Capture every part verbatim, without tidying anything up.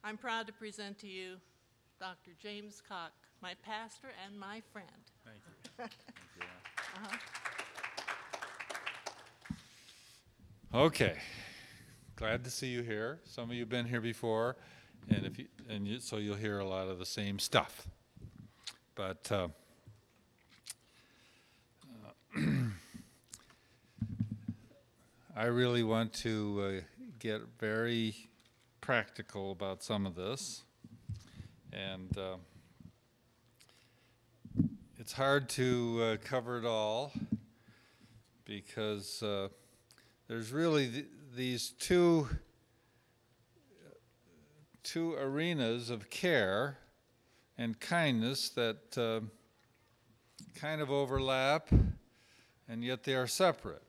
I'm proud to present to you Doctor James Cock, my pastor and my friend. Thank you. Thank you. Uh-huh. Okay, glad to see you here. Some of you have been here before, and if you, and you, so you'll hear a lot of the same stuff. But uh, uh, I really want to uh, get very practical about some of this, and uh, it's hard to uh, cover it all because uh, there's really th- these two two arenas of care and kindness that uh, kind of overlap, and yet they are separate.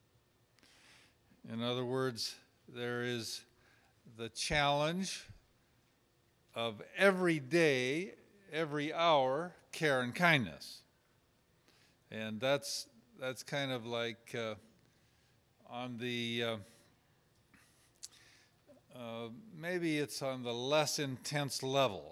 In other words, there is the challenge of every day, every hour, care and kindness. And that's that's kind of like uh, on the, uh, uh, maybe it's on the less intense level,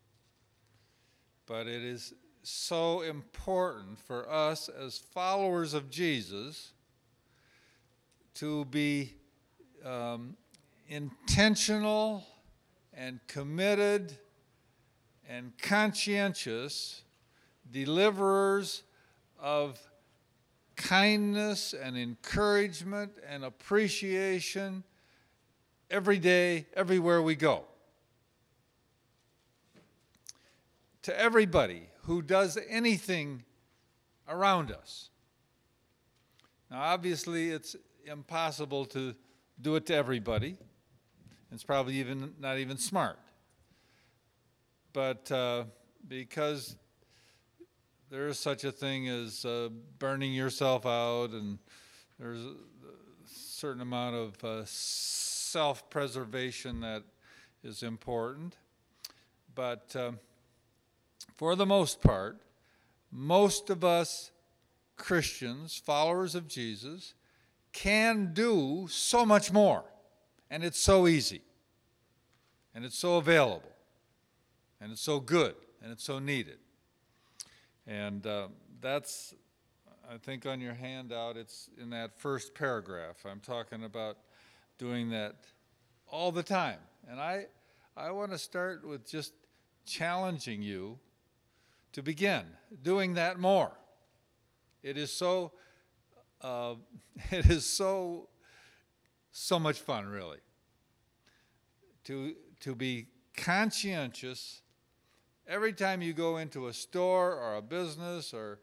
but it is so important for us as followers of Jesus to be um, intentional and committed and conscientious deliverers of kindness and encouragement and appreciation every day, everywhere we go. To everybody who does anything around us. Now, obviously, it's impossible to do it to everybody. It's probably even not even smart. But uh, because there is such a thing as uh, burning yourself out, and there's a certain amount of uh, self-preservation that is important. But uh, for the most part, most of us Christians, followers of Jesus, can do so much more. And it's so easy. And it's so available. And it's so good. And it's so needed. And uh, that's, I think on your handout, it's in that first paragraph. I'm talking about doing that all the time. And I, I want to start with just challenging you to begin doing that more. It is so, uh, it is so, so much fun, really, to, to be conscientious every time you go into a store or a business or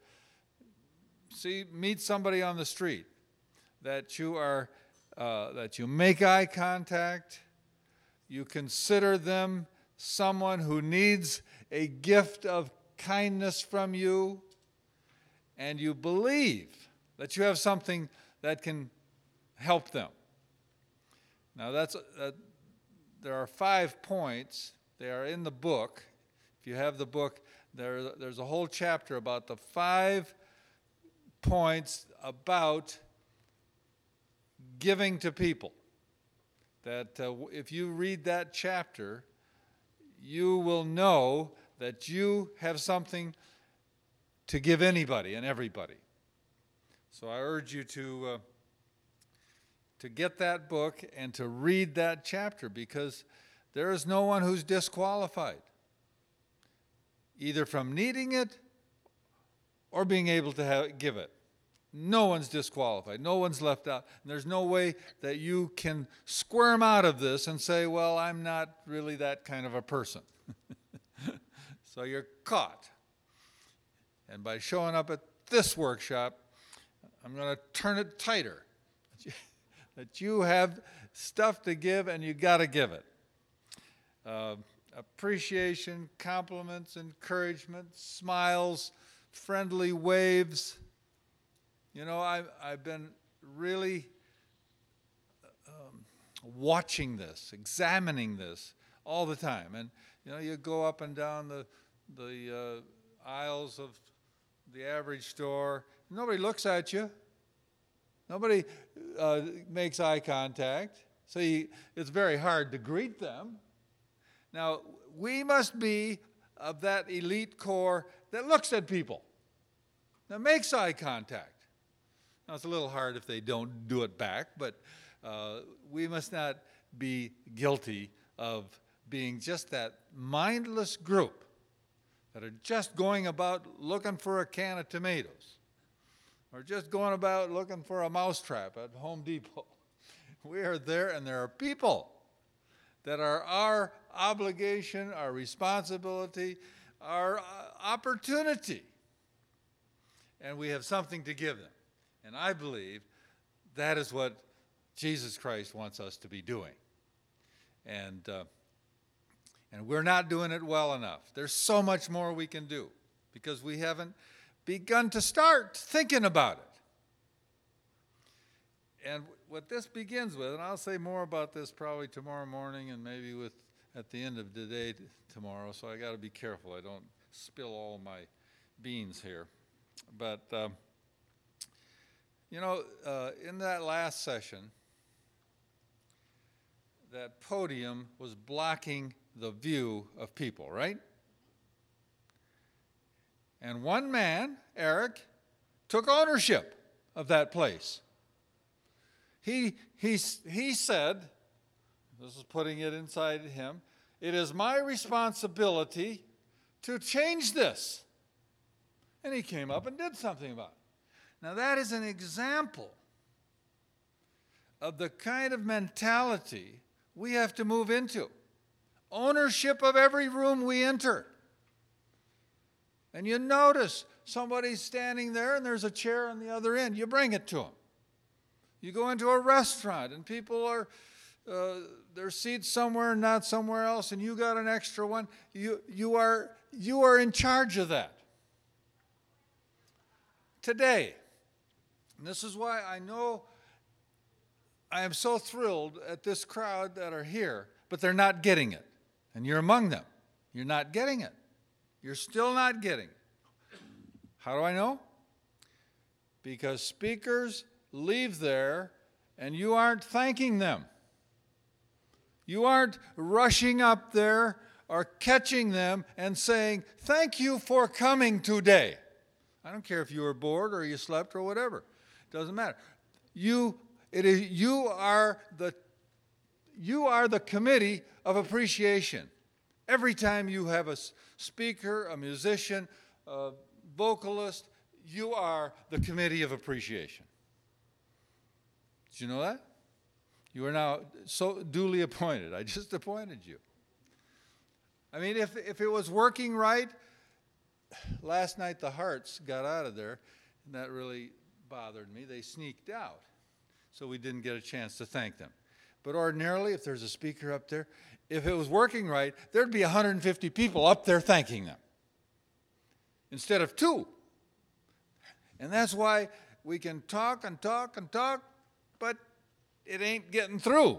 see meet somebody on the street, that you are uh, that you make eye contact, you consider them someone who needs a gift of kindness from you, and you believe that you have something that can help them. Now that's uh, there are five points. They are in the book. If you have the book, there, there's a whole chapter about the five points about giving to people. That uh, if you read that chapter, you will know that you have something to give anybody and everybody. So I urge you to uh, to get that book and to read that chapter, because there is no one who's disqualified, either from needing it or being able to have, give it. No one's disqualified. No one's left out. And there's no way that you can squirm out of this and say, well, I'm not really that kind of a person. So you're caught. And by showing up at this workshop, I'm going to turn it tighter. That you have stuff to give and you got to give it. Uh, appreciation, compliments, encouragement, smiles, friendly waves. You know, I've, I've been really um, watching this, examining this all the time. And, you know, you go up and down the, the uh, aisles of the average store. Nobody looks at you. Nobody uh, makes eye contact. So you, it's very hard to greet them. Now, we must be of that elite core that looks at people, that makes eye contact. Now, it's a little hard if they don't do it back, but uh, we must not be guilty of being just that mindless group that are just going about looking for a can of tomatoes or just going about looking for a mousetrap at Home Depot. We are there, and there are people that are our obligation, our responsibility, our uh, opportunity. And we have something to give them. And I believe that is what Jesus Christ wants us to be doing. And, uh, and we're not doing it well enough. There's so much more we can do because we haven't begun to start thinking about it. And what this begins with, and I'll say more about this probably tomorrow morning and maybe with at the end of the day t- tomorrow, so I got to be careful I don't spill all my beans here. But, um, you know, uh, in that last session, that podium was blocking the view of people, right? And one man, Eric, took ownership of that place. He, he, he said, this is putting it inside him, it is my responsibility to change this. And he came up and did something about it. Now that is an example of the kind of mentality we have to move into. Ownership of every room we enter. And you notice somebody's standing there and there's a chair on the other end. You bring it to them. You go into a restaurant and people are, uh, their seats somewhere and not somewhere else, and you got an extra one. You, you, are, you are in charge of that. Today, and this is why I know I am so thrilled at this crowd that are here, but they're not getting it. And you're among them. You're not getting it. You're still not getting it. How do I know? Because speakers leave there and you aren't thanking them. You aren't rushing up there or catching them and saying, thank you for coming today. I don't care if you were bored or you slept or whatever. It doesn't matter. You, it is, you, are the, you are the committee of appreciation. Every time you have a speaker, a musician, a vocalist, you are the committee of appreciation. Did you know that? You are now so duly appointed. I just appointed you. I mean, if, if it was working right, last night the Hearts got out of there, and that really bothered me. They sneaked out, so we didn't get a chance to thank them. But ordinarily, if there's a speaker up there, if it was working right, there'd be one hundred fifty people up there thanking them instead of two. And that's why we can talk and talk and talk, but it ain't getting through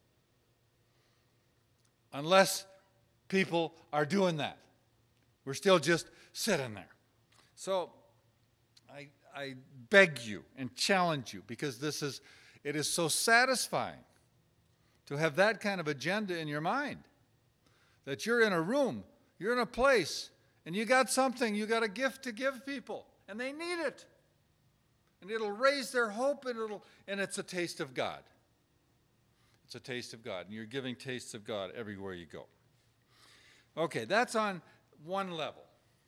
unless people are doing that. We're still just sitting there. So I, I beg you and challenge you, because this is, it is so satisfying to have that kind of agenda in your mind, that you're in a room, you're in a place, and you got something, you got a gift to give people, and they need it. And it'll raise their hope, and, it'll, and it's a taste of God. It's a taste of God, and you're giving tastes of God everywhere you go. Okay, that's on one level.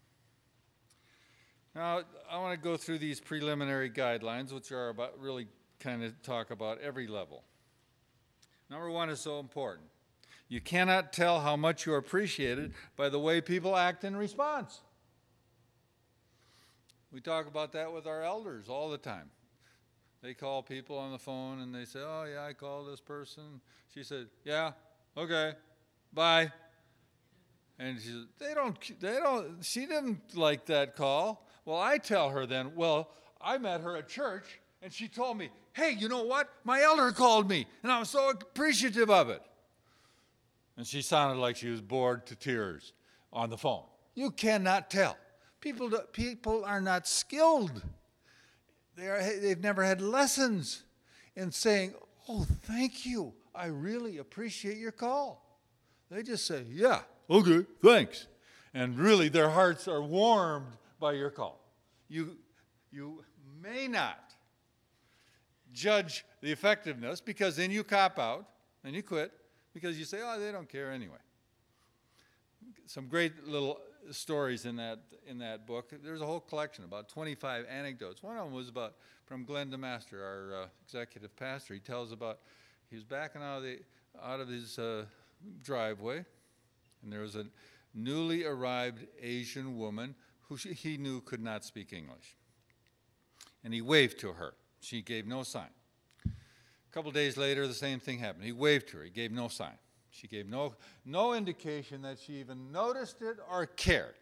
Now, I want to go through these preliminary guidelines, which are about really kind of talk about every level. Number one is so important. You cannot tell how much you are appreciated by the way people act in response. We talk about that with our elders all the time. They call people on the phone and they say, oh, yeah, I called this person. She said, yeah, okay, bye. And she said, they don't, they don't, she didn't like that call. Well, I tell her then, well, I met her at church and she told me, hey, you know what? My elder called me and I was so appreciative of it. And she sounded like she was bored to tears on the phone. You cannot tell. People, people are not skilled. They are, they've never had lessons in saying, oh, thank you. I really appreciate your call. They just say, yeah, okay, thanks. And really their hearts are warmed by your call. You, you may not judge the effectiveness, because then you cop out and you quit because you say, oh, they don't care anyway. Some great little stories in that in that book. There's a whole collection, about twenty-five anecdotes. One of them was about from Glenn DeMaster, our uh, executive pastor. He tells about he was backing out of the out of his uh, driveway, and there was a newly arrived Asian woman who she, he knew could not speak English, and he waved to her. She gave no sign. A couple days later, the same thing happened. He waved to her. He gave no sign. She gave no, no indication that she even noticed it or cared.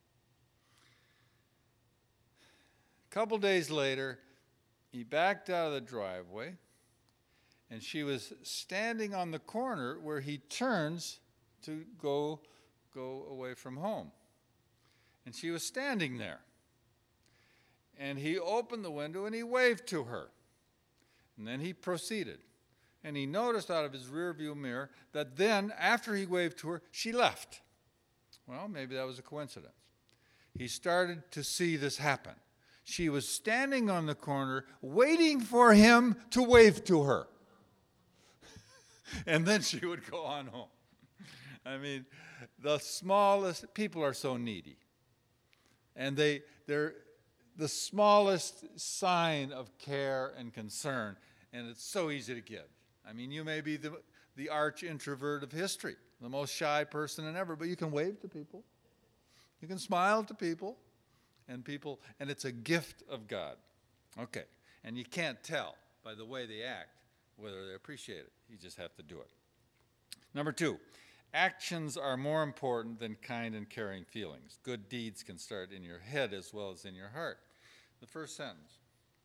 A couple days later, he backed out of the driveway, and she was standing on the corner where he turns to go, go away from home. And she was standing there. And he opened the window and he waved to her. And then he proceeded. And he noticed out of his rearview mirror that then, after he waved to her, she left. Well, maybe that was a coincidence. He started to see this happen. She was standing on the corner waiting for him to wave to her. And then she would go on home. I mean, the smallest, people are so needy. And they, they're the smallest sign of care and concern, and it's so easy to give. I mean, you may be the, the arch introvert of history, the most shy person in ever, but you can wave to people. You can smile to people, and people, and it's a gift of God. Okay, and you can't tell by the way they act whether they appreciate it. You just have to do it. Number two, actions are more important than kind and caring feelings. Good deeds can start in your head as well as in your heart. The first sentence.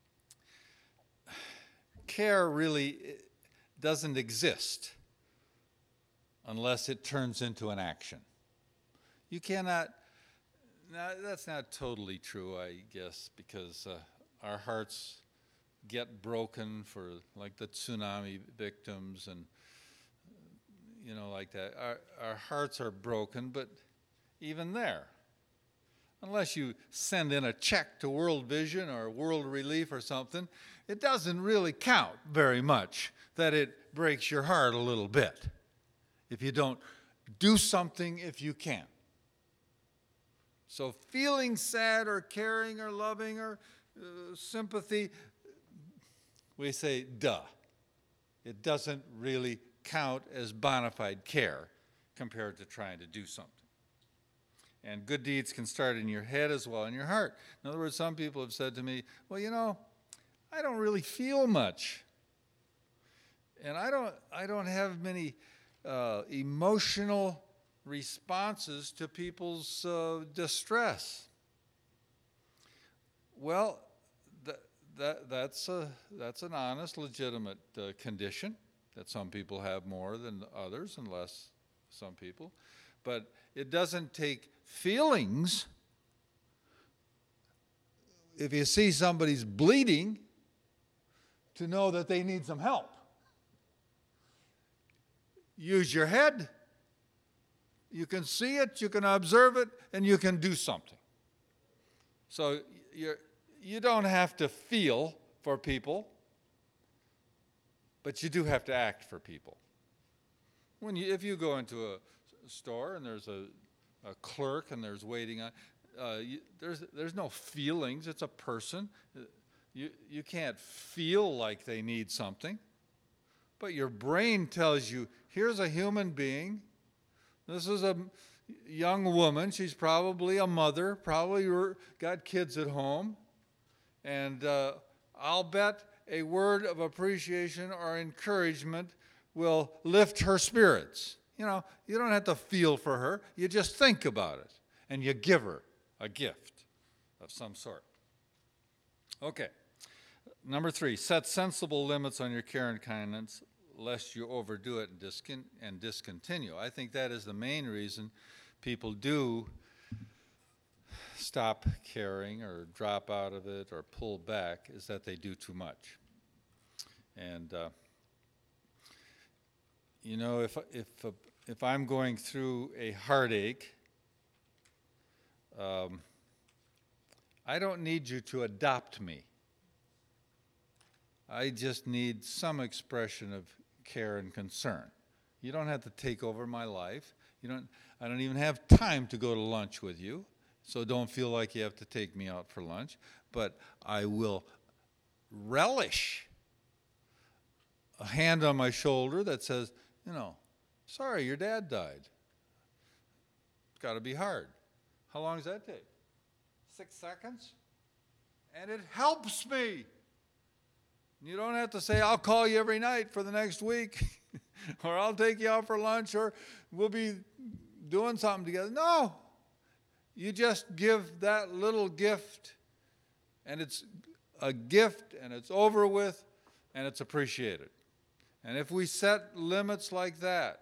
Care really doesn't exist unless it turns into an action. You cannot, now that's not totally true, I guess, because uh, our hearts get broken for like the tsunami victims and, you know, like that. Our, our hearts are broken, but even there, unless you send in a check to World Vision or World Relief or something, it doesn't really count very much that it breaks your heart a little bit if you don't do something if you can. So feeling sad or caring or loving or uh, sympathy, we say, duh. It doesn't really count as bona fide care compared to trying to do something. And good deeds can start in your head as well, in your heart. In other words, some people have said to me, well, you know, I don't really feel much. And I don't, I don't have many uh, emotional responses to people's uh, distress. Well, th- that, that's, a, that's an honest, legitimate uh, condition that some people have more than others and less some people. But it doesn't take feelings. If you see somebody's bleeding, to know that they need some help. Use your head. You can see it, you can observe it, and you can do something. So you're, you don't have to feel for people, but you do have to act for people. When you, if you go into a store and there's a, a clerk and there's waiting on, uh, you, there's there's no feelings. It's a person. You you can't feel like they need something, but your brain tells you, here's a human being. This is a young woman. She's probably a mother. Probably got kids at home, and uh, I'll bet a word of appreciation or encouragement will lift her spirits. You know, you don't have to feel for her. You just think about it, and you give her a gift of some sort. Okay. Number three, set sensible limits on your care and kindness, lest you overdo it and, discon- and discontinue. I think that is the main reason people do stop caring or drop out of it or pull back, is that they do too much. And, uh, You know, if if uh, if I'm going through a heartache, um, I don't need you to adopt me. I just need some expression of care and concern. You don't have to take over my life. You don't. I don't even have time to go to lunch with you, so don't feel like you have to take me out for lunch. But I will relish a hand on my shoulder that says, you know, sorry, your dad died. It's got to be hard. How long does that take? Six seconds? And it helps me. You don't have to say, I'll call you every night for the next week, or I'll take you out for lunch, or we'll be doing something together. No. You just give that little gift, and it's a gift, and it's over with, and it's appreciated. And if we set limits like that,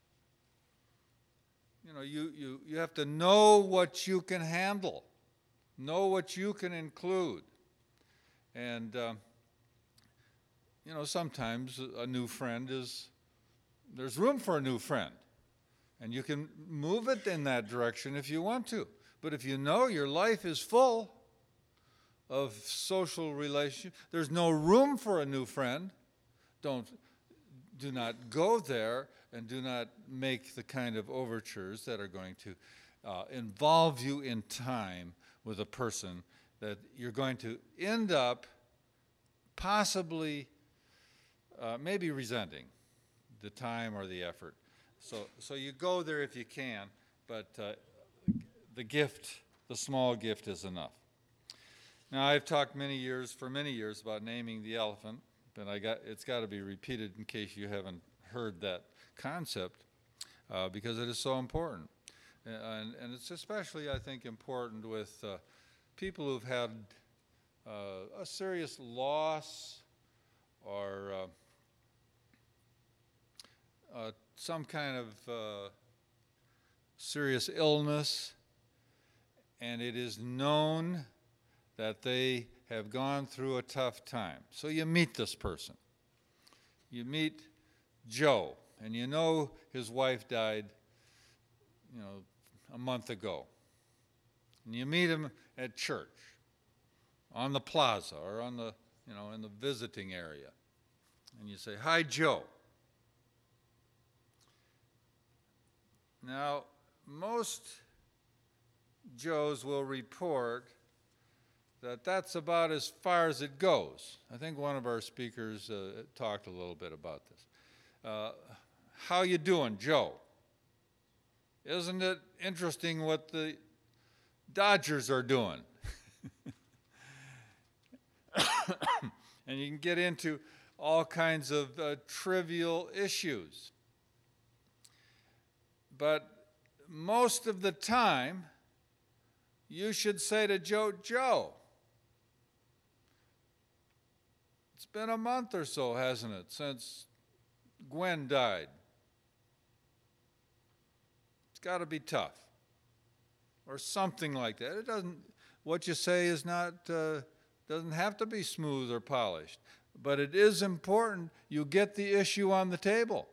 you know, you, you, you have to know what you can handle, know what you can include. And, uh, you know, sometimes a new friend is, there's room for a new friend. And you can move it in that direction if you want to. But if you know your life is full of social relationships, there's no room for a new friend, don't, do not go there, and do not make the kind of overtures that are going to uh, involve you in time with a person that you're going to end up possibly uh, maybe resenting the time or the effort. So, so you go there if you can, but uh, the gift, the small gift is enough. Now, I've talked many years, for many years, about naming the elephant, but I got, it's got to be repeated in case you haven't heard that concept, uh, because it is so important. And, and it's especially, I think, important with uh, people who've had uh, a serious loss or uh, uh, some kind of uh, serious illness, and it is known that they have gone through a tough time. So you meet this person. You meet Joe, and you know his wife died, you know, a month ago. And you meet him at church, on the plaza, or on the, you know, in the visiting area. And you say, "Hi, Joe." Now, most Joes will report that that's about as far as it goes. I think one of our speakers uh, talked a little bit about this. Uh, how you doing, Joe? Isn't it interesting what the Dodgers are doing? And you can get into all kinds of uh, trivial issues. But most of the time, you should say to Joe, "Joe, it's been a month or so, hasn't it, since Gwen died? It's got to be tough." Or something like that. It doesn't, what you say is not, uh, doesn't have to be smooth or polished. But it is important you get the issue on the table.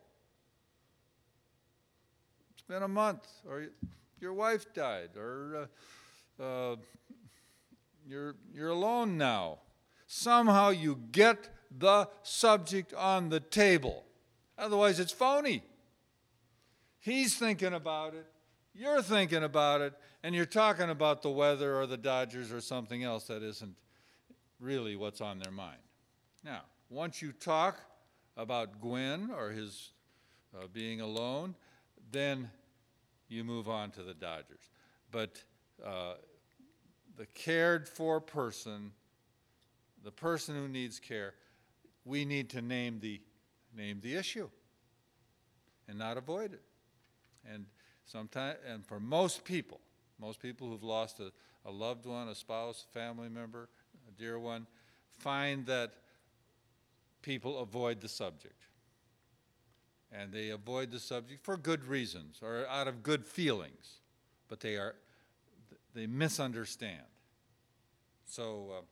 It's been a month, or your wife died, or uh, uh, you're, you're alone now. Somehow you get the subject on the table. Otherwise, it's phony. He's thinking about it, you're thinking about it, and you're talking about the weather or the Dodgers or something else that isn't really what's on their mind. Now, once you talk about Gwen or his uh, being alone, then you move on to the Dodgers. But uh, the cared for person, the person who needs care, we need to name the, name the issue and not avoid it. And sometimes, and for most people, most people who've lost a, a loved one, a spouse, a family member, a dear one, find that people avoid the subject. And they avoid the subject for good reasons or out of good feelings, but they are, they misunderstand. So uh,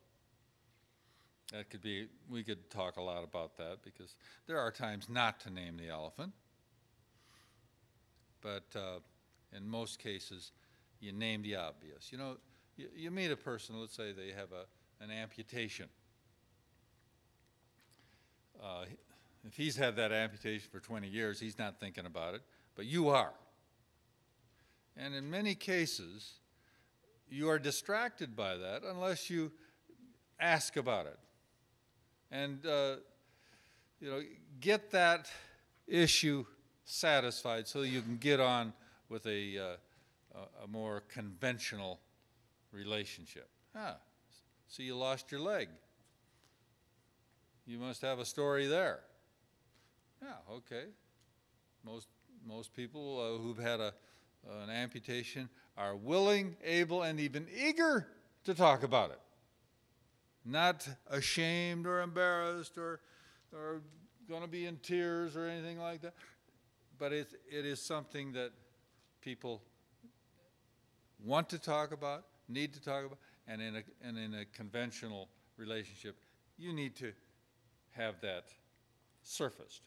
that could be, we could talk a lot about that because there are times not to name the elephant. but uh, in most cases, you name the obvious. You know, you, you meet a person, let's say they have a, an amputation. Uh, if he's had that amputation for twenty years, he's not thinking about it, but you are. And in many cases, you are distracted by that unless you ask about it. And, uh, you know, get that issue satisfied so you can get on with a, uh, a, a more conventional relationship. Ah, so you lost your leg. You must have a story there. Yeah, okay. Most, most people uh, who've had a, uh, an amputation are willing, able, and even eager to talk about it. Not ashamed or embarrassed or, or going to be in tears or anything like that. But it, it is something that people want to talk about, need to talk about, and in a, and in a conventional relationship, you need to have that surfaced.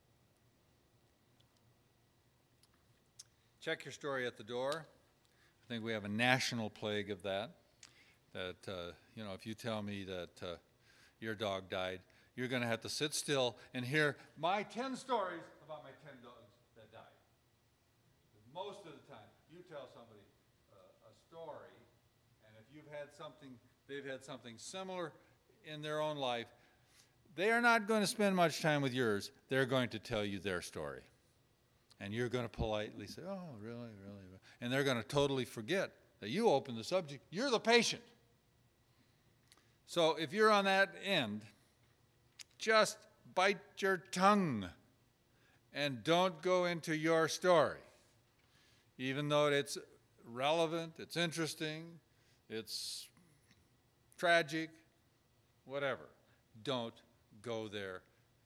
Check your story at the door. I think we have a national plague of that. That, uh, you know, if you tell me that uh, your dog died, you're going to have to sit still and hear my ten stories about my ten dogs that died. Most of the time, you tell somebody uh, a story, and if you've had something, they've had something similar in their own life, they are not going to spend much time with yours. They're going to tell you their story. And you're going to politely say, oh, really, really, really. And they're going to totally forget that you opened the subject. You're the patient. So if you're on that end, just bite your tongue and don't go into your story. Even though it's relevant, it's interesting, it's tragic, whatever. Don't go there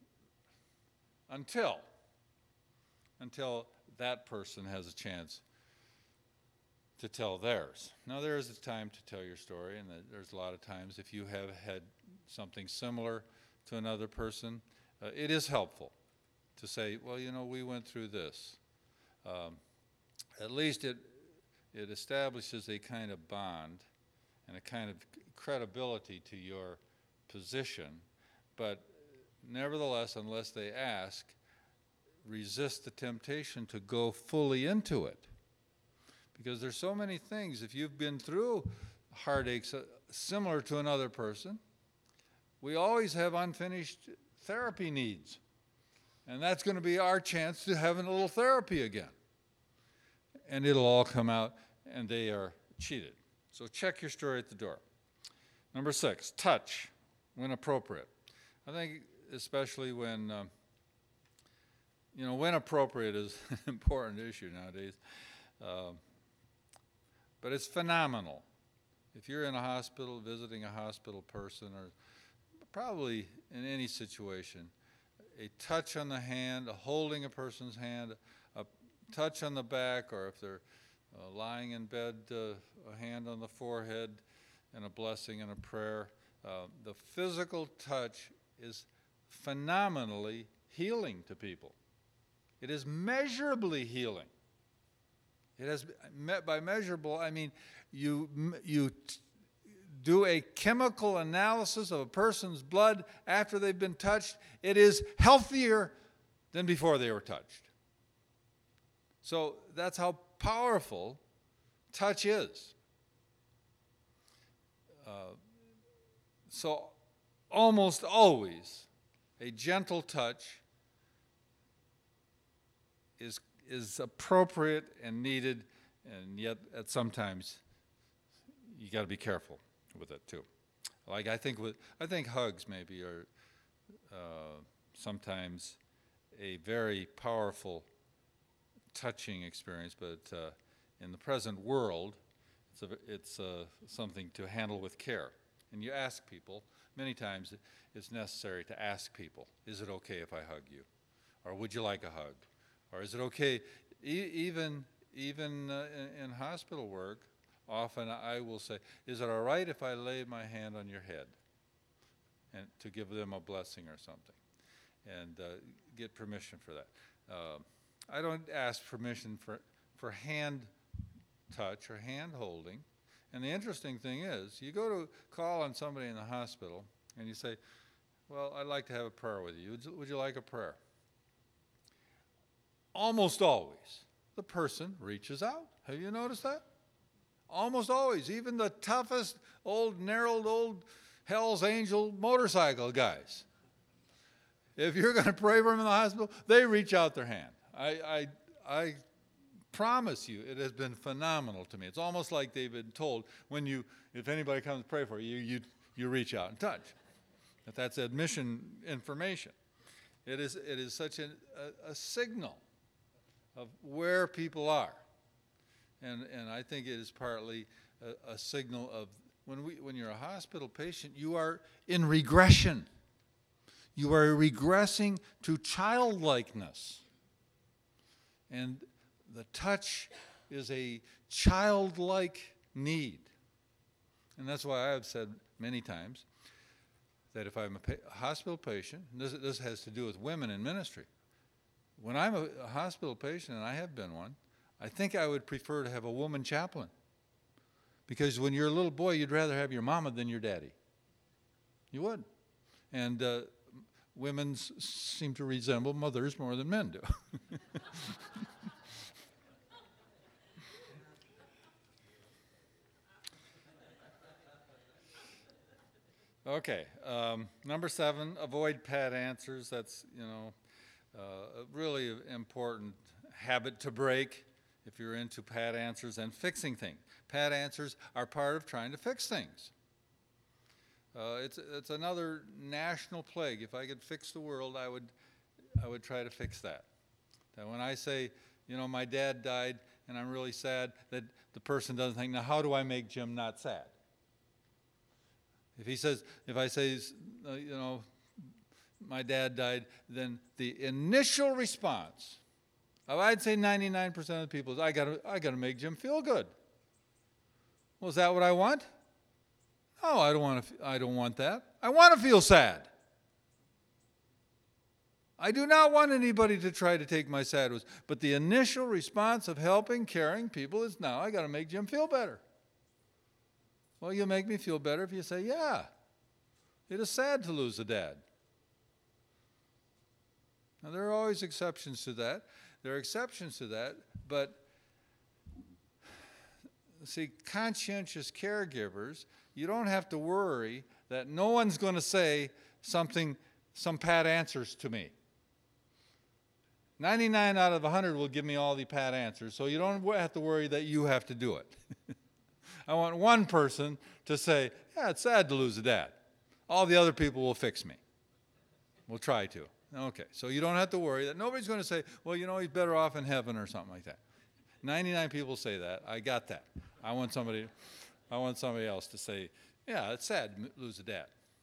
until, until that person has a chance to tell theirs. Now, there is a time to tell your story, and there's a lot of times if you have had something similar to another person, uh, it is helpful to say, well, you know, we went through this. Um, at least it, it establishes a kind of bond and a kind of credibility to your position, but nevertheless, unless they ask, resist the temptation to go fully into it. Because there's so many things, if you've been through heartaches uh, similar to another person, we always have unfinished therapy needs. And that's going to be our chance to have a little therapy again. And it'll all come out, and they are cheated. So check your story at the door. Number six, touch when appropriate. I think especially when, um, you know, when appropriate is an important issue nowadays. Um, But it's phenomenal. If you're in a hospital, visiting a hospital person, or probably in any situation, a touch on the hand, a holding a person's hand, a touch on the back, or if they're uh, lying in bed, uh, a hand on the forehead, and a blessing and a prayer. Uh, the physical touch is phenomenally healing to people. It is measurably healing. It has, by measurable, I mean you, you t- do a chemical analysis of a person's blood after they've been touched. It is healthier than before they were touched. So that's how powerful touch is. Uh, so almost always a gentle touch is is appropriate and needed, and yet at sometimes you got to be careful with it too. Like I think with I think hugs maybe are uh, sometimes a very powerful, touching experience, but uh, in the present world, it's a, it's uh, something to handle with care. And you ask people many times. It's necessary to ask people: is it okay if I hug you, or would you like a hug? Or is it okay, e- even, even uh, in, in hospital work, often I will say, is it all right if I lay my hand on your head and to give them a blessing or something? And uh, get permission for that. Uh, I don't ask permission for, for hand touch or hand holding. And the interesting thing is, you go to call on somebody in the hospital and you say, well, I'd like to have a prayer with you. Would you, would you like a prayer? Almost always, the person reaches out. Have you noticed that? Almost always, even the toughest old, narrowed old Hell's Angel motorcycle guys. If you're going to pray for them in the hospital, they reach out their hand. I, I, I promise you, it has been phenomenal to me. It's almost like they've been told, when you, if anybody comes to pray for you, you, you reach out and touch. That that's admission information. It is, it is such a, a, a signal of where people are. And, and I think it is partly a, a signal of, when, we, when you're a hospital patient, you are in regression. You are regressing to childlikeness. And the touch is a childlike need. And that's why I have said many times that if I'm a, pa- a hospital patient, and this, this has to do with women in ministry, when I'm a, a hospital patient, and I have been one, I think I would prefer to have a woman chaplain. Because when you're a little boy, you'd rather have your mama than your daddy. You would. And uh, women s- seem to resemble mothers more than men do. Okay, um, number seven, avoid pat answers. That's, you know, uh, a really important habit to break if you're into pat answers and fixing things. Pat answers are part of trying to fix things. Uh, it's, it's another national plague. If I could fix the world, I would, I would try to fix that. That when I say, you know, my dad died and I'm really sad, that the person doesn't think, now how do I make Jim not sad? If he says, if I say, uh, you know, my dad died, then the initial response, oh, I'd say ninety-nine percent of the people is, I gotta, I gotta make Jim feel good. Well, is that what I want? No, I don't want to. I don't want that. I want to feel sad. I do not want anybody to try to take my sadness. But the initial response of helping, caring people is, now I got to make Jim feel better. Well, you'll make me feel better if you say, yeah, it is sad to lose a dad. Now, there are always exceptions to that. There are exceptions to that, but see, conscientious caregivers, you don't have to worry that no one's going to say something, some pat answers to me. ninety-nine out of one hundred will give me all the pat answers, so you don't have to worry that you have to do it. I want one person to say, yeah, it's sad to lose a dad. All the other people will fix me. We'll try to. Okay, so you don't have to worry that nobody's going to say, well, you know, he's better off in heaven or something like that. ninety-nine people say that. I got that. I want somebody, I want somebody else to say, yeah, it's sad to lose a dad.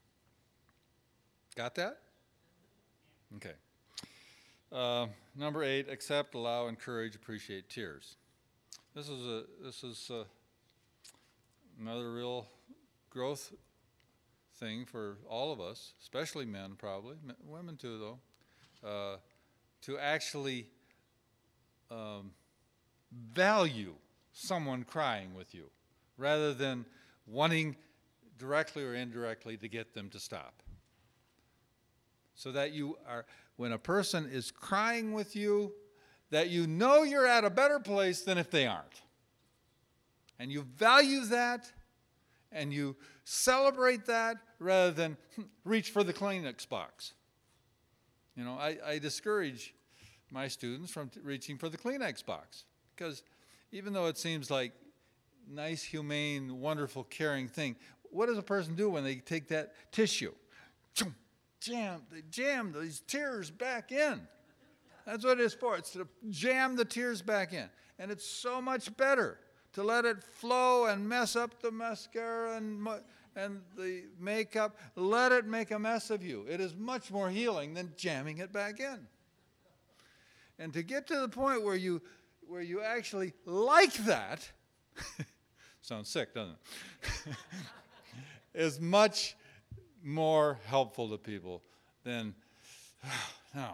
Got that? Okay. Uh, number eight, accept, allow, encourage, appreciate tears. This is a this is a, another real growth thing for all of us, especially men probably, M- women too though, uh, to actually um, value someone crying with you rather than wanting directly or indirectly to get them to stop. So that you are, when a person is crying with you, that you know you're at a better place than if they aren't. And you value that, and you celebrate that rather than reach for the Kleenex box. You know, I, I discourage my students from t- reaching for the Kleenex box, because even though it seems like nice, humane, wonderful, caring thing, what does a person do when they take that tissue? Jam, they jam these tears back in. That's what it is for. It's to jam the tears back in. And it's so much better to let it flow and mess up the mascara and, and the makeup. Let it make a mess of you. It is much more healing than jamming it back in. And to get to the point where you, where you actually like that, sounds sick, doesn't it? is much more helpful to people than, no,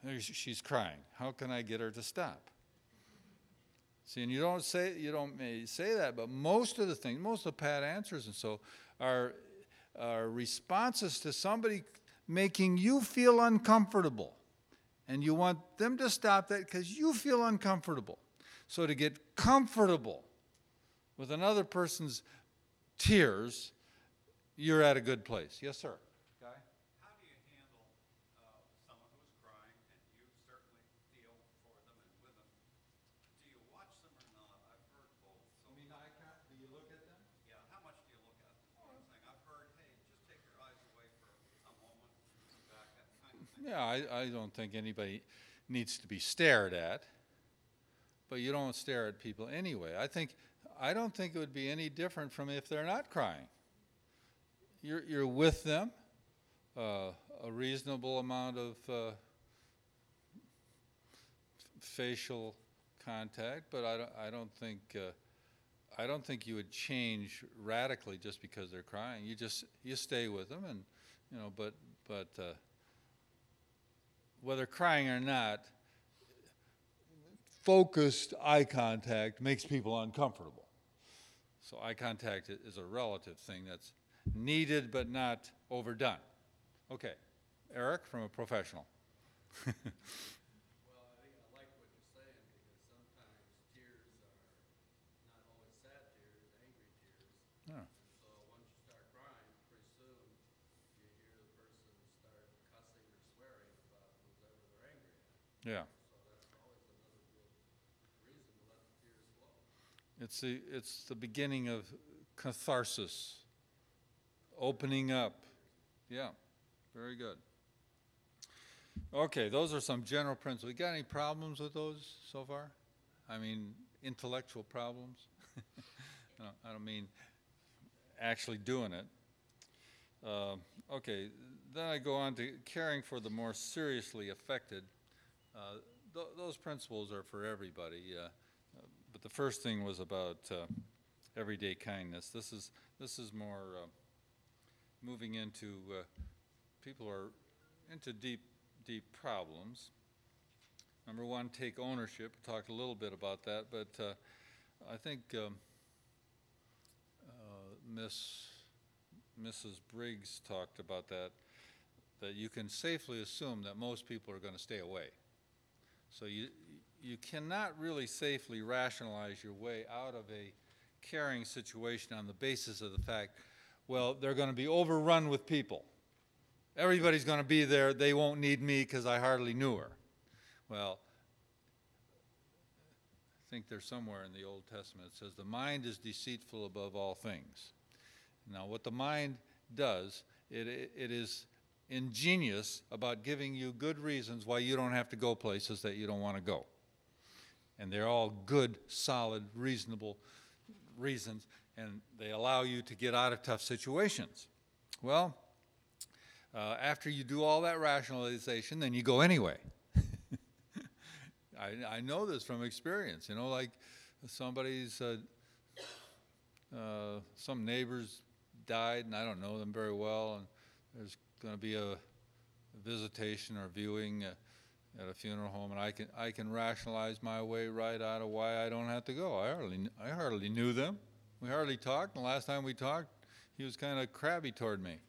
She's crying. How can I get her to stop? See, and you don't say you don't may say that, but most of the things, most of the pat answers and so are are responses to somebody making you feel uncomfortable. And you want them to stop that because you feel uncomfortable. So to get comfortable with another person's tears, you're at a good place. Yes, sir. Guy? How do you handle uh, someone who's crying and you certainly feel for them and with them? Do you watch them or not? I've heard both. So You mean eye contact? Do you look at them? yeah, how much do you look at them? One thing I've heard, hey, just take your eyes away for a moment, come back, that kind of thing. Yeah, I, I don't think anybody needs to be stared at, but you don't stare at people anyway. I think I don't think it would be any different from if they're not crying. You're you're with them, uh, a reasonable amount of uh, f- facial contact, but I don't I don't think uh, I don't think you would change radically just because they're crying. You just you stay with them, and you know, but but. Uh, whether crying or not, focused eye contact makes people uncomfortable. So eye contact is a relative thing that's needed but not overdone. Okay, Eric, from a professional. Well, I think I like what you're saying because sometimes tears are not always sad tears, angry tears. Yeah. So once you start crying, pretty soon you hear the person start cussing or swearing about whoever they're angry at. Yeah. So that's always another good reason to let the tears flow. It's the it's the beginning of catharsis, opening up. Yeah, very good. Okay, those are some general principles. You got any problems with those so far? I mean, intellectual problems? No, I don't mean actually doing it. Uh, okay, then I go on to caring for the more seriously affected. Uh, th- those principles are for everybody. Uh, but the first thing was about uh, everyday kindness. This is this is more uh, moving into uh, people are into deep deep problems. Number one, take ownership. We talked a little bit about that, but uh, I think um, uh, Miss Missus Briggs talked about that. That you can safely assume that most people are going to stay away. So you you cannot really safely rationalize your way out of a caring situation on the basis of the fact, well, they're going to be overrun with people. Everybody's going to be there. They won't need me because I hardly knew her. Well, I think there's somewhere in the Old Testament it says the mind is deceitful above all things. Now, what the mind does, it it is ingenious about giving you good reasons why you don't have to go places that you don't want to go. And they're all good, solid, reasonable reasons, and they allow you to get out of tough situations. Well, uh, after you do all that rationalization, then you go anyway. I, I know this from experience, you know, like somebody's, uh, uh, some neighbors died, and I don't know them very well, and there's going to be a, a visitation or viewing uh, at a funeral home, and I can I can rationalize my way right out of why I don't have to go. I hardly I hardly knew them. We hardly talked. And the last time we talked, he was kind of crabby toward me.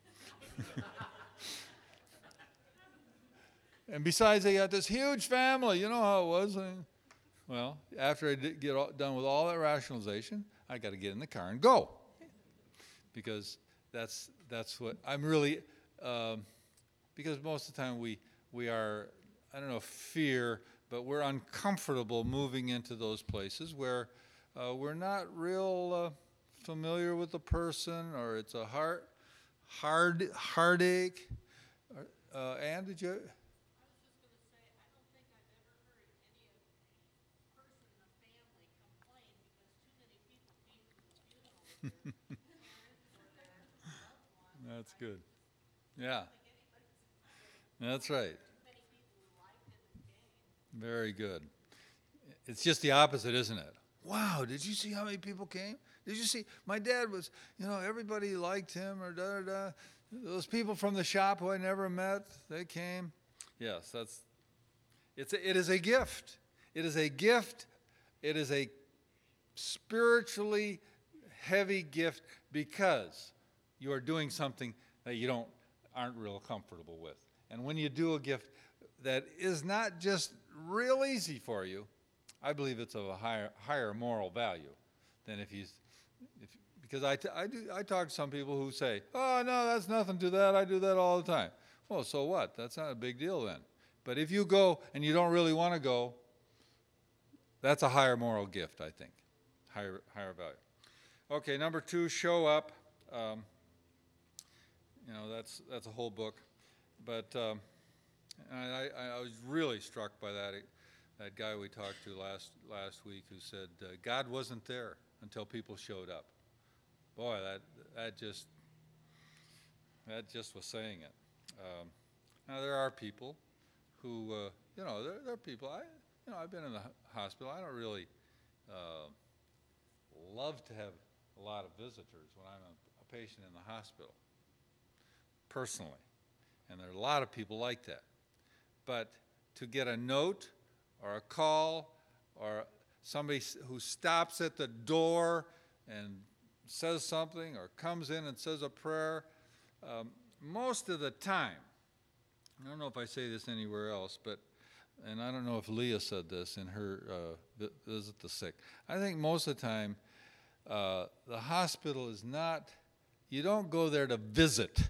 And besides, they got this huge family. You know how it was. I, well, after I did get all, done with all that rationalization, I got to get in the car and go, because that's that's what I'm really. Um, because most of the time we we are. I don't know, fear, but we're uncomfortable moving into those places where uh, we're not real uh, familiar with the person, or it's a hard, hard heartache. Uh, Ann, did you? I was just going to say, I don't think I've ever heard any of person in a family complain because too many people came to the funeral with their parents or their loved ones. That's good. Yeah, I don't think anybody's that's right. too many people who liked it and came. Very good. It's just the opposite, isn't it? Wow, did you see how many people came? Did you see? My dad was, you know, everybody liked him, or da da da. Those people from the shop who I never met, they came. Yes, that's It's a, it is a gift. It is a gift. It is a spiritually heavy gift because you are doing something that you don't aren't real comfortable with. And when you do a gift that is not just real easy for you, I believe it's of a higher higher moral value than if you, if, because I, t- I, do, I talk to some people who say, oh, no, that's nothing to that. I do that all the time. Well, so what? That's not a big deal then. But if you go and you don't really want to go, that's a higher moral gift, I think, higher higher value. Okay, number two, show up. Um, you know, that's that's a whole book. But um, I, I, I was really struck by that that guy we talked to last last week who said uh, God wasn't there until people showed up. Boy, that that just that just was saying it. Um, now there are people who, uh, you know, there, there are people. I, you know, I've been in the hospital. I don't really uh, love to have a lot of visitors when I'm a, a patient in the hospital, personally. And there are a lot of people like that. But to get a note or a call or somebody who stops at the door and says something or comes in and says a prayer, um, most of the time, I don't know if I say this anywhere else, but, and I don't know if Leah said this in her uh, Visit the Sick, I think most of the time uh, the hospital is not, you don't go there to visit.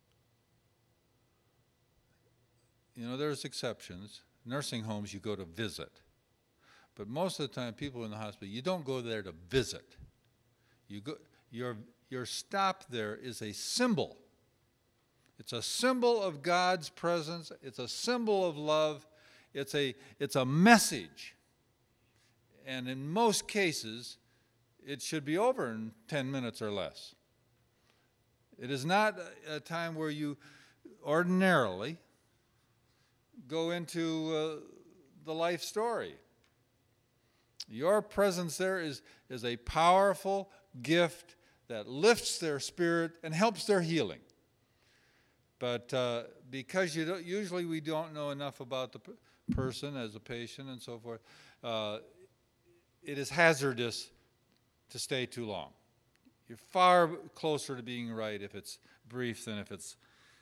You know, there's exceptions. Nursing homes, you go to visit. But most of the time, people in the hospital, you don't go there to visit. You go, your, your stop there is a symbol. It's a symbol of God's presence. It's a symbol of love. It's a, it's a message. And in most cases, it should be over in ten minutes or less. It is not a time where you ordinarily go into uh, the life story. Your presence there is, is a powerful gift that lifts their spirit and helps their healing. But uh, because you don't, usually we don't know enough about the p- person as a patient and so forth, uh, it is hazardous to stay too long. You're far closer to being right if it's brief than if it's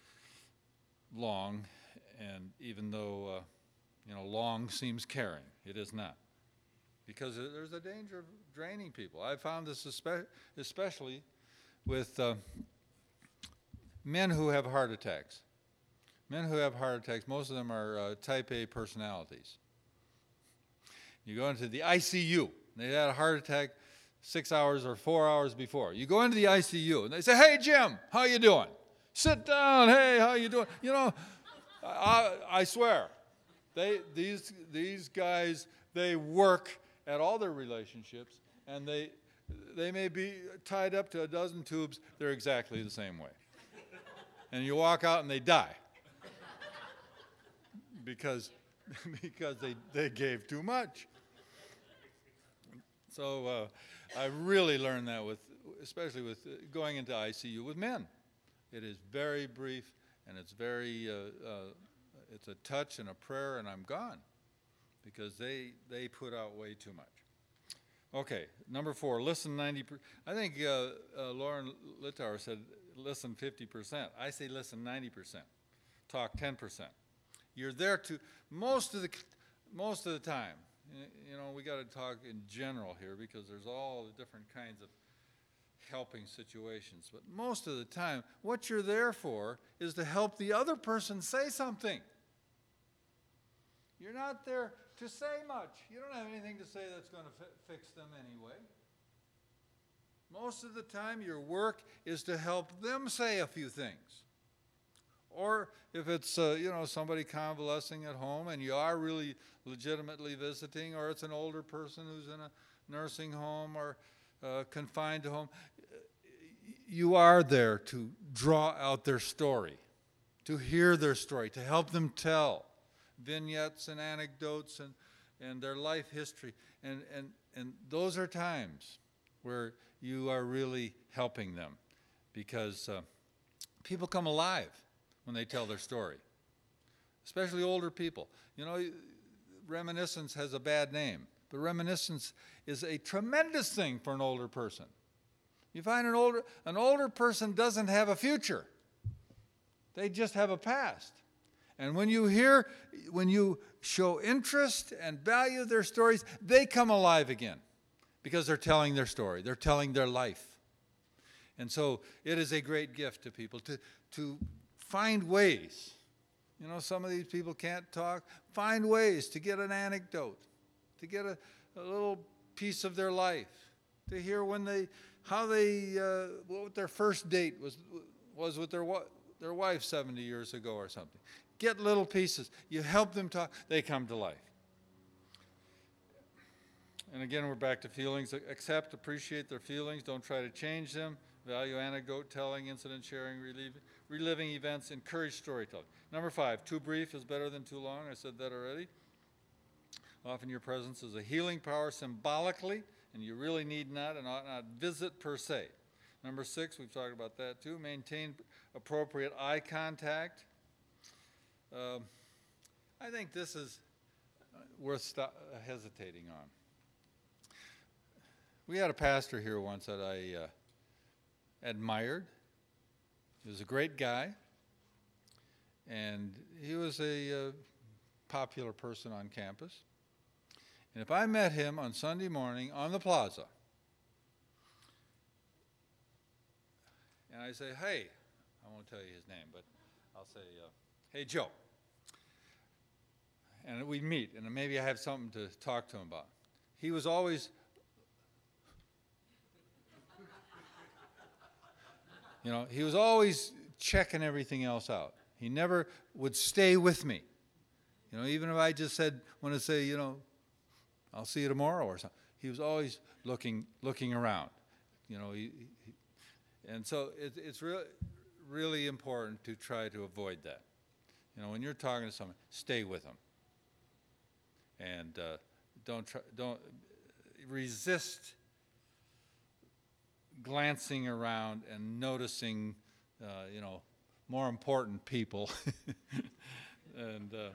long. And even though, uh, you know, long seems caring, it is not. Because there's a danger of draining people. I found this espe- especially with uh, men who have heart attacks. Men who have heart attacks, most of them are uh, type A personalities. You go into the I C U. They had a heart attack six hours or four hours before. You go into the I C U, and they say, hey, Jim, how you doing? Sit down. Hey, how you doing? You know, I, I swear, they these these guys, they work at all their relationships, and they they may be tied up to a dozen tubes. They're exactly the same way. And you walk out and they die because because they, they gave too much. So uh, I really learned that with, especially with uh, going into I C U with men. It is very brief, and it's very, uh, uh, it's a touch and a prayer, and I'm gone, because they they put out way too much. Okay, number four, listen ninety percent. I think uh, uh, Lauren Littauer said listen fifty percent. I say listen ninety percent. Talk ten percent. You're there to, most of the most of the time, you know, we got to talk in general here because there's all the different kinds of helping situations. But most of the time, what you're there for is to help the other person say something. You're not there to say much. You don't have anything to say that's going to fi- fix them anyway. Most of the time, your work is to help them say a few things. Or if it's, uh, you know, somebody convalescing at home and you are really legitimately visiting, or it's an older person who's in a nursing home or uh, confined to home, you are there to draw out their story, to hear their story, to help them tell vignettes and anecdotes and, and their life history. And, and, and those are times where you are really helping them, because uh, people come alive when they tell their story, especially older people. You know, reminiscence has a bad name, but reminiscence is a tremendous thing for an older person. You find an older, an older person doesn't have a future. They just have a past. And when you hear, when you show interest and value their stories, they come alive again because they're telling their story. They're telling their life. And so it is a great gift to people to, to find ways. You know, some of these people can't talk. Find ways to get an anecdote, to get a, a little piece of their life, to hear when they, how they, uh, what their first date was, was with their, their wife seventy years ago or something. Get little pieces. You help them talk, they come to life. And again, we're back to feelings. Accept, appreciate their feelings. Don't try to change them. Value anecdote telling, incident sharing, relieving, reliving events, encourage storytelling. Number five, too brief is better than too long. I said that already. Often your presence is a healing power symbolically, and you really need not and ought not visit per se. Number six, we've talked about that too. Maintain appropriate eye contact. Um, I think this is worth stop, uh, hesitating on. We had a pastor here once that I uh, admired. He was a great guy, and he was a uh, popular person on campus. And if I met him on Sunday morning on the plaza, and I say, hey, I won't tell you his name, but I'll say, uh, hey, Joe. And we'd meet, and maybe I have something to talk to him about. He was always, you know, he was always checking everything else out. He never would stay with me. You know, even if I just said, want to say, you know, I'll see you tomorrow or something. He was always looking looking around. You know, he, he, and so it, it's really, really important to try to avoid that. You know, when you're talking to someone, stay with them. And uh, don't try, don't resist glancing around and noticing, uh, you know, more important people and uh,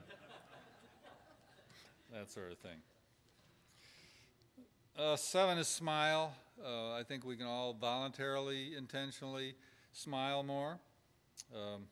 that sort of thing. Uh, seven is smile. Uh, I think we can all voluntarily, intentionally smile more. Um,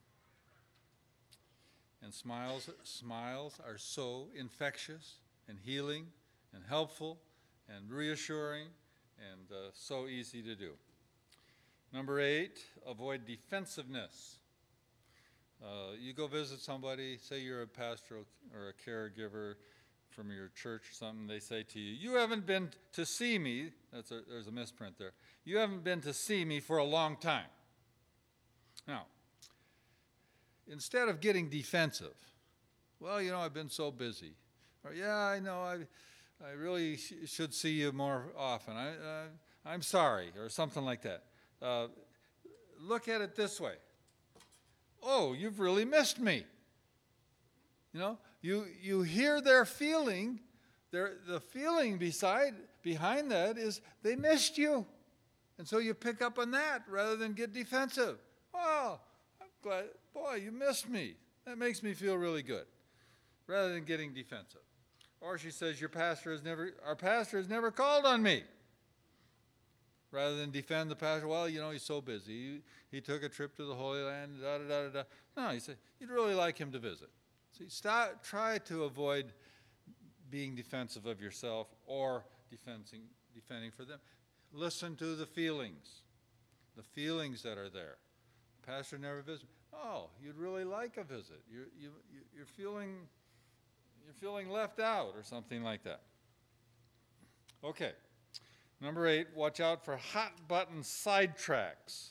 and smiles, smiles are so infectious and healing and helpful and reassuring and uh, so easy to do. Number eight, avoid defensiveness. Uh, you go visit somebody, say you're a pastoral or a caregiver from your church or something, they say to you, you haven't been to see me, that's a, there's a misprint there, you haven't been to see me for a long time. Now, instead of getting defensive, well, you know, I've been so busy, or yeah, I know, I, I really sh- should see you more often, I, uh, I'm sorry, or something like that. Uh, look at it this way. Oh, you've really missed me. You know, you you hear their feeling, their the feeling beside behind that is they missed you. And so you pick up on that rather than get defensive. Oh, I'm glad, boy, you missed me. That makes me feel really good. Rather than getting defensive. Or she says, your pastor has never our pastor has never called on me. Rather than defend the pastor, well, you know, he's so busy. He, he took a trip to the Holy Land, da da da da. No, he said, you'd really like him to visit. So you start, try to avoid being defensive of yourself or defending, defending for them. Listen to the feelings, the feelings that are there. Pastor never visited. Oh, you'd really like a visit. You're, you, you're feeling, you're feeling left out or something like that. Okay. Number eight, watch out for hot button sidetracks.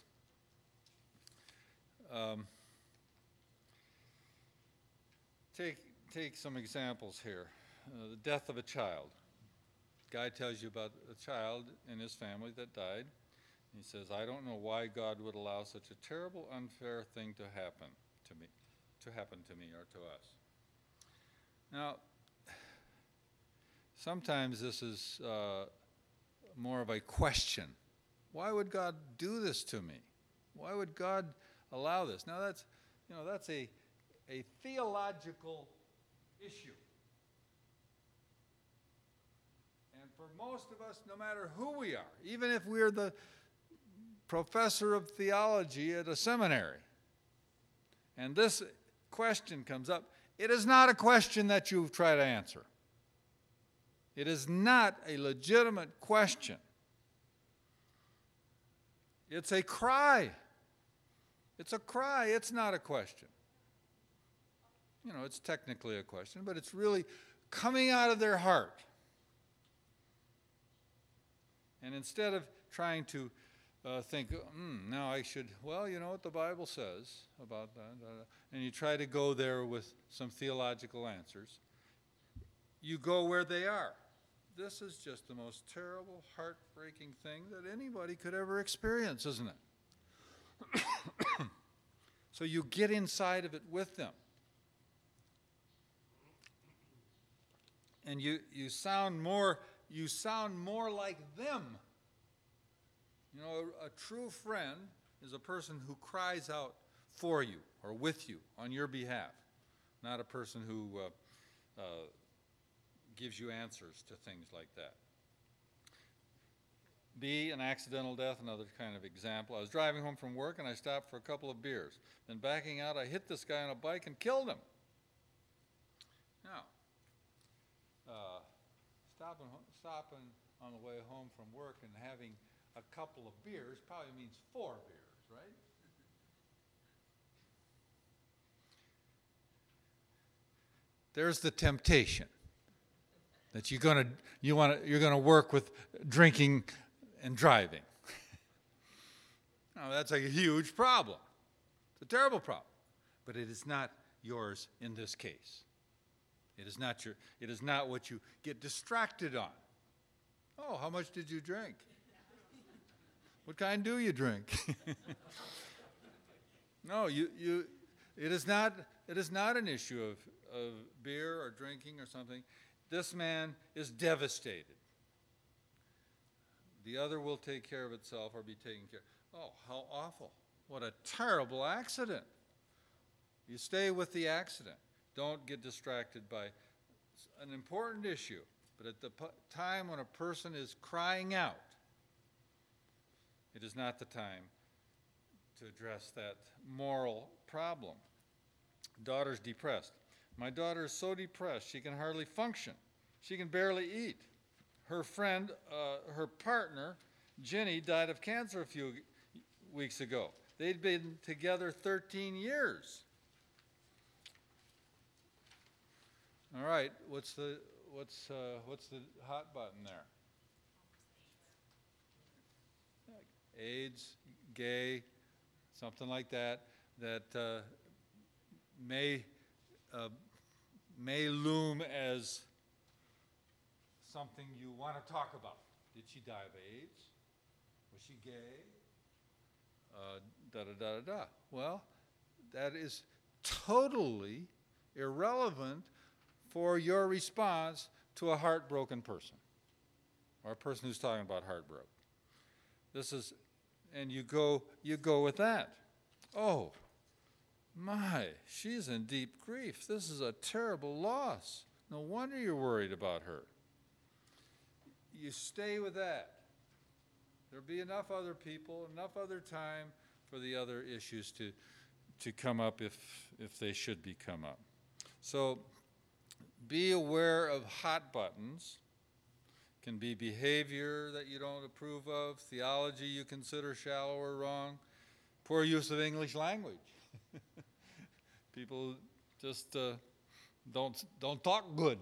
Um, take, take some examples here. Uh, the death of a child. Guy tells you about a child in his family that died. He says, I don't know why God would allow such a terrible, unfair thing to happen to me, to happen to me or to us. Now, sometimes this is uh, more of a question. Why would God do this to me? Why would God allow this? Now that's, you know, that's a, a theological issue. most of us, no matter who we are, even if we're the professor of theology at a seminary, and this question comes up, it is not a question that you try to answer. It is not a legitimate question. It's a cry. It's a cry. It's not a question. You know, it's technically a question, but it's really coming out of their heart. And instead of trying to uh, think, hmm, now I should, well, you know what the Bible says about that, uh, and you try to go there with some theological answers, you go where they are. This is just the most terrible, heartbreaking thing that anybody could ever experience, isn't it? So you get inside of it with them. And you, you sound more you sound more like them. You know, a, a true friend is a person who cries out for you or with you on your behalf, not a person who uh, uh, gives you answers to things like that. B, an accidental death, another kind of example. I was driving home from work and I stopped for a couple of beers. Then backing out, I hit this guy on a bike and killed him. Now, uh, stopping, stopping on the way home from work and having a couple of beers probably means four beers, right? There's the temptation that you're gonna you want you're gonna work with drinking and driving. Now that's a huge problem. It's a terrible problem, but it is not yours in this case. It is not your. It is not what you get distracted on. Oh, how much did you drink? What kind do you drink? No, you you. It is not. It is not an issue of of beer or drinking or something. This man is devastated. The other will take care of itself or be taken care of. Oh, how awful. What a terrible accident. You stay with the accident. Don't get distracted by an important issue. But at the p- time when a person is crying out, it is not the time to address that moral problem. Daughter's depressed. My daughter is so depressed she can hardly function. She can barely eat. Her friend, uh, her partner, Jenny, died of cancer a few weeks ago. They'd been together thirteen years. All right, what's the what's uh, what's the hot button there? AIDS, gay, something like that. That uh, may uh, may loom as something you want to talk about. Did she die of AIDS? Was she gay? Uh, da da da da da. Well, that is totally irrelevant for your response to a heartbroken person, or a person who's talking about heartbroken. This is, and you go, you go with that. Oh, my, she's in deep grief. This is a terrible loss. No wonder you're worried about her. You stay with that. There'll be enough other people, enough other time for the other issues to to come up if if they should be come up. So be aware of hot buttons. Can be behavior that you don't approve of, theology you consider shallow or wrong, poor use of English language. People just uh, don't don't talk good.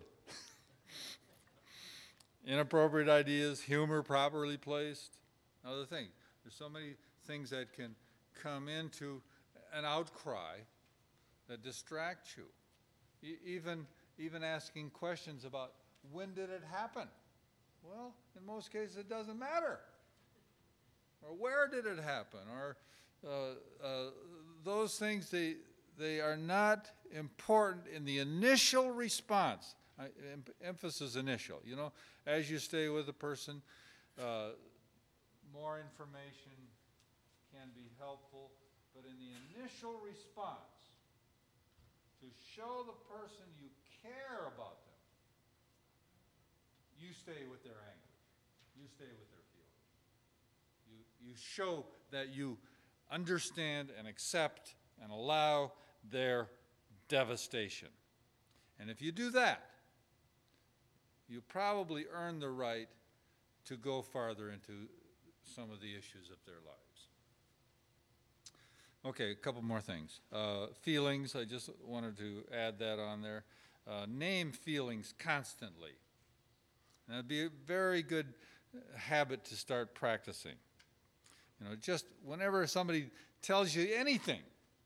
Inappropriate ideas, humor properly placed. Another thing, there's so many things that can come into an outcry that distract you. E- even, even asking questions about when did it happen? Well, in most cases it doesn't matter. Or where did it happen? Or uh, uh, those things, they, they are not important in the initial response. I, em- emphasis initial, you know, as you stay with a person, uh, more information can be helpful, but in the initial response, to show the person you care about them, you stay with their anguish. you stay with their feelings. You, you show that you understand and accept and allow their devastation. And if you do that, you probably earn the right to go farther into some of the issues of their lives. Okay, a couple more things. Uh, feelings, I just wanted to add that on there. Uh, name feelings constantly. And that'd be a very good habit to start practicing. You know, just whenever somebody tells you anything,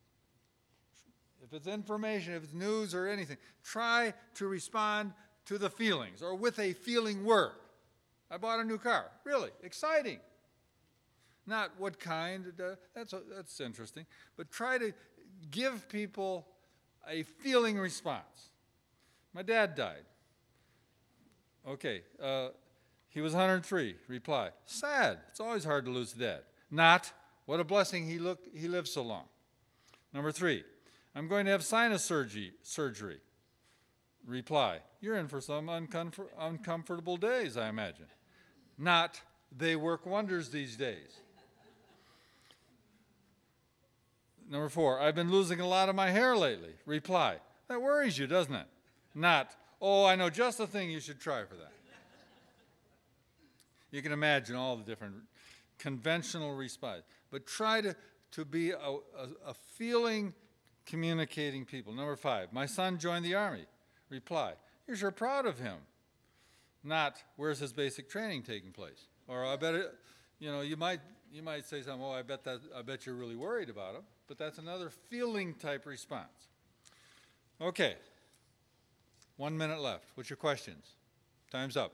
if it's information, if it's news or anything, try to respond to the feelings or with a feeling word. I bought a new car. Really, exciting. Not what kind, uh, that's, that's interesting, but try to give people a feeling response. My dad died. Okay, uh, he was one hundred three. Reply, sad. It's always hard to lose a dad. Not, what a blessing he, look, he lived so long. Number three, I'm going to have sinus surgery. surgery. Reply, you're in for some uncomfort, uncomfortable days, I imagine. Not, they work wonders these days. Number four, I've been losing a lot of my hair lately. Reply, that worries you, doesn't it? Not, oh, I know just the thing you should try for that. You can imagine all the different conventional responses. But try to, to be a, a, a feeling communicating people. Number five, my son joined the Army. Reply, you're sure proud of him. Not, where's his basic training taking place? Or I bet it, you know, you might you might say something, oh, I bet that I bet you're really worried about him. But that's another feeling type response. Okay. One minute left. What's your questions? Time's up.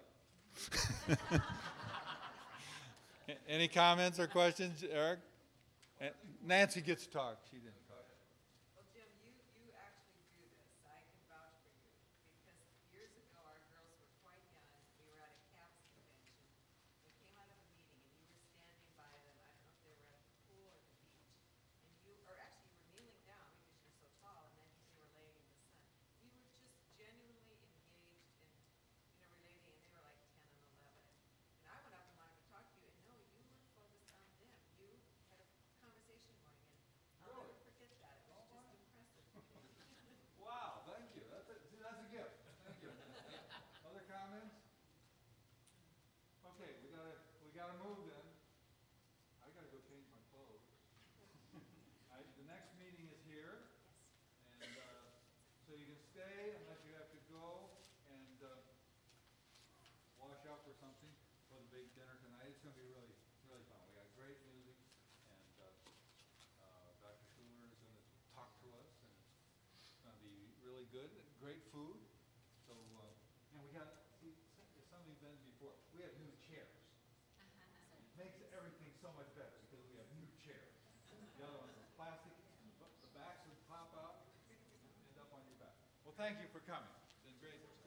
Any comments or questions, Eric? Nancy gets to talk. She didn't. Well, Jim, you, you actually do this. I can vouch for you. Because years ago, our girls were quite young. We were at a CAPS convention. We came out of a meeting, and you were standing by them. I don't know if they were at the pool or the beach. And you, or actually, you were kneeling down because you're so tall, and then they were laying in the sun. You were just genuinely engaged in, you know, relating, and they were like ten and eleven. And I went up and wanted to talk to you, and no, you were focused on them. You had a conversation going, and I'll never forget that. It was just impressive. Wow, thank you. That's a, see, that's a gift. Thank you. Other comments? Okay, we gotta we gotta move then. I gotta go change my clothes. I, the next meeting is here, and uh, so you can stay unless you have to go and uh, wash up or something for the big dinner tonight. It's gonna be really really fun. We got great music, and uh, uh, Doctor Schuler is gonna talk to us, and it's gonna be really good. Great food. So uh, and we got see it's something we've been before. We have new chairs. Makes everything so much better because we have new chairs. The other ones are plastic. The backs would pop out and end up on your back. Well, thank you for coming. It's been great.